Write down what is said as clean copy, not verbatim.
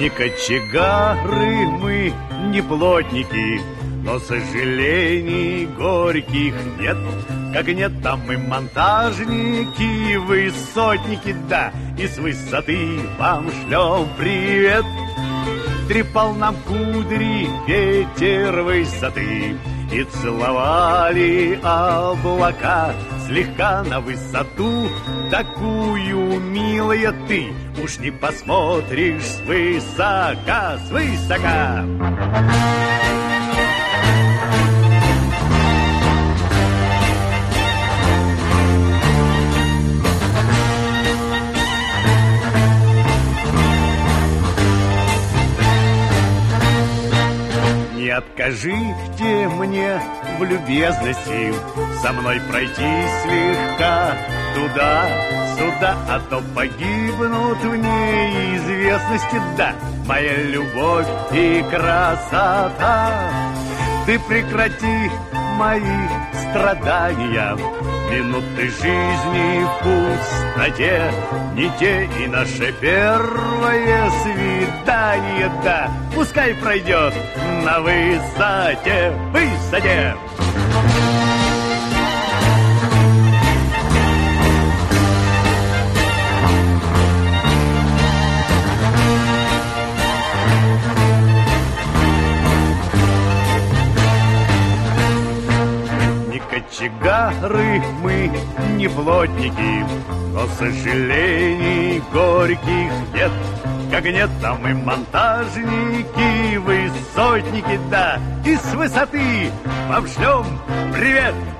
Не кочегары мы, не плотники, но сожалений горьких нет. Как нет, там мы монтажники, высотники, да, и с высоты вам шлем привет. Трепал нам кудри ветер высоты, и целовали облака слегка на высоту. Такую, милая, ты уж не посмотришь свысока, свысока. Не откажите мне в любезности со мной пройти слегка туда-сюда, а то погибнут в неизвестности, да, моя любовь и красота. Ты прекрати мои страдания, минуты жизни в пустоте, не те и наше первое свидание, да, пускай пройдет на высоте, высоте. Кочегары мы, не плотники, но сожалений горьких нет. Как нет, там и монтажники, высотники, да, и с высоты вам шлем привет.